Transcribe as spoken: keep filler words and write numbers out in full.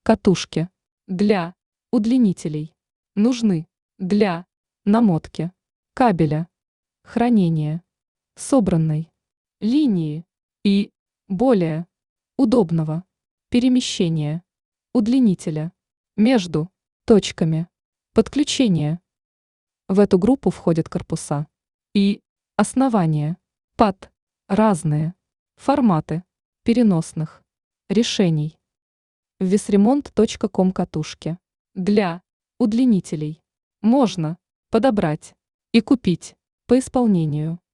Катушки для удлинителей. Нужны для намотки кабеля, хранения, собранной линии и более удобного перемещения удлинителя между точками подключения. В эту группу входят корпуса и основания под разные форматы переносных решений. весремонт точка ком катушки для удлинителей можно подобрать и купить по исполнению.